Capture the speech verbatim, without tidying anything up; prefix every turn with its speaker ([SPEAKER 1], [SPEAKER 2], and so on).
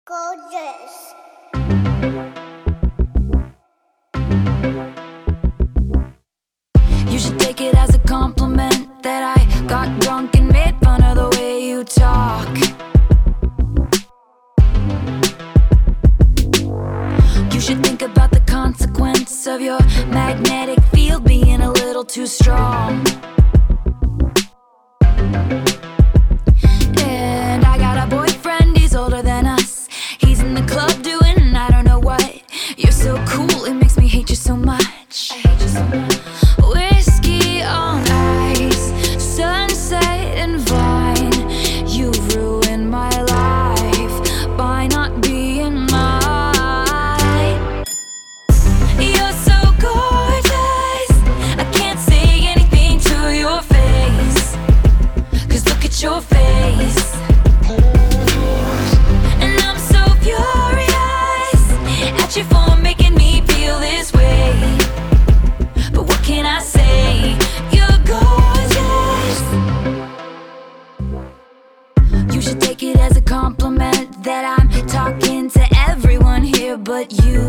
[SPEAKER 1] Gorgeous.
[SPEAKER 2] You should take it as a compliment that I got drunk and made fun of the way you talk. You should think about the consequence of your magnetic field being a little too strong. And I got a boyfriend, he's older than us. He's in the club doing I don't know what. You're so cool, it makes me hate you so much. I hate you so much. Whiskey on ice, sunset and vine. You ruined my life by not being mine. You're so gorgeous, I can't say anything to your face. Cause look at your face. And I'm so furious at you for making me feel this way. But what can I say? You're gorgeous. You should take it as a compliment that I'm talking to everyone here but you.